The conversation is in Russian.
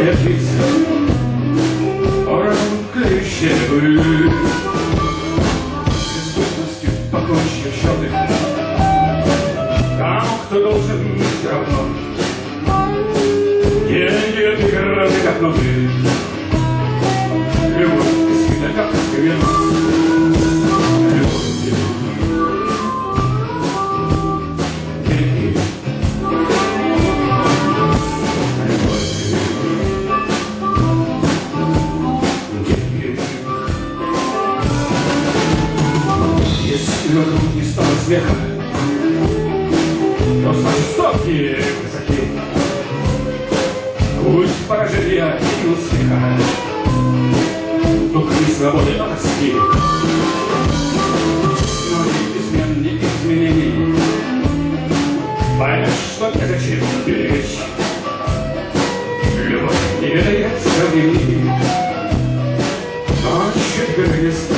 Моя птица, ораклющая быль, преступностью покончив счеты, тому, кто должен, все равно. Деньги отыграны, как ноты, любовь бессмертна, как вино. Если вокруг не стало смеха, то значит ставки высоки. Путь поражения и успеха, дух не свободы, а тоски. Но и безменные изменений, поймешь, что не зачем беречь. Любовь не ведает сравнений, но чуть горы